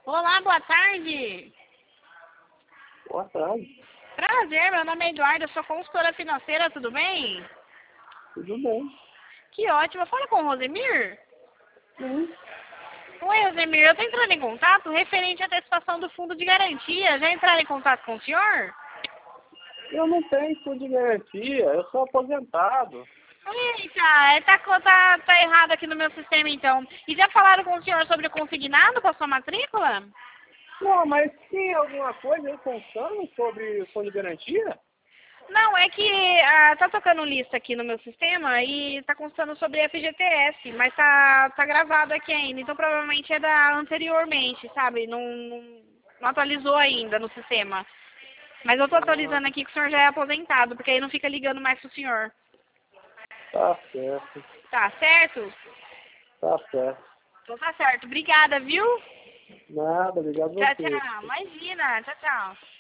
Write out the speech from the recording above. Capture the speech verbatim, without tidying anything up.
Olá, boa tarde. Boa tarde. Prazer, meu nome é Eduardo, eu sou consultora financeira, tudo bem? Tudo bem? Que ótimo. Fala com o Rosemir? Sim. Oi, Rosemir, eu estou entrando em contato referente à antecipação do fundo de garantia. Já entraram em contato com o senhor? Eu não tenho fundo de garantia, eu sou aposentado. Eita, é, tá, co- tá, tá errado aqui no meu sistema então. E já falaram com o senhor sobre o consignado com a sua matrícula? Não, mas tem alguma coisa aí constando sobre fundo de garantia? Não, é que ah, tá tocando lista aqui no meu sistema e tá constando sobre F G T S, mas tá, tá gravado aqui ainda, então provavelmente é da anteriormente, sabe? Não, não, não atualizou ainda no sistema. Mas eu tô Ah, atualizando aqui que o senhor já é aposentado, porque aí não fica ligando mais pro senhor. tá certo, Tá certo? tá certo. Então tá certo. Obrigada, viu? Nada, obrigado a Tchau, você. tchau. Imagina. Tchau, tchau.